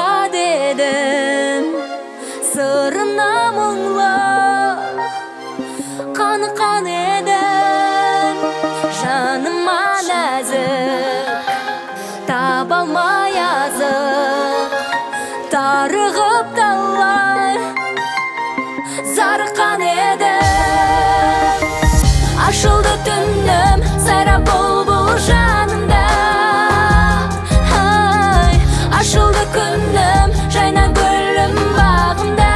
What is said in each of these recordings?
Aşka dedim sırrına muңлы Kanı eden Жаныма нәзік Таба алмай азық Тарығып талай Зарыққан едім Ашылды түнім сайрап бұлбұл жанымда Ашылды күнім жайнап гүлім бағымда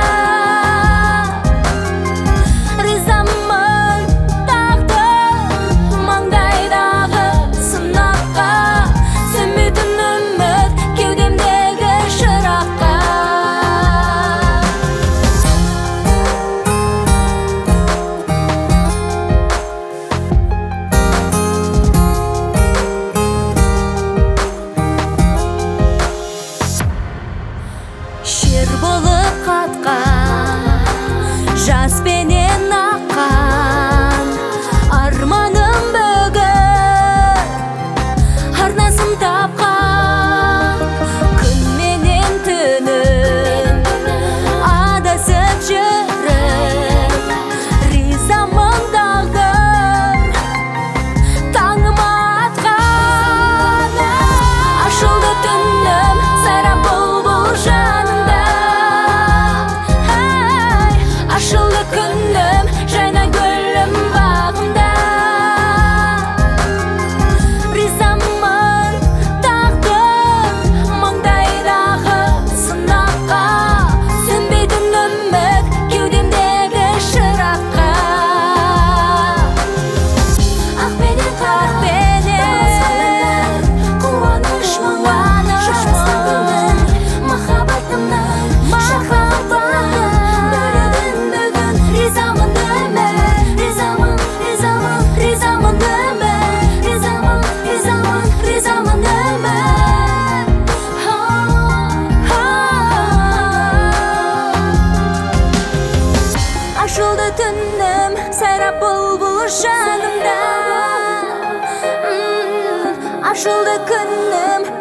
Ризамын тағдыр маңдайдағы сынаққа Сөнбейтін үміт кеудемдегі шыраққа Шер болып қатқан жаспенен аққан арманым бүгін арнасын тапқан күн менен түнім адасып жүріп ризамын тағдыр таңыма атқан ашылды түнім сайрап бұлбұл жанымда Ашылды күнім жайна гүлім бағымда Ризамын тағдыр маңдайдағы сынаққа Сөнбейтін үміт кеудемдегі шыраққа Ақпенен қарпенен қуаныш махаббатымның Ашылды түнім сайрап бұлбұл жанымда Ашылды күнім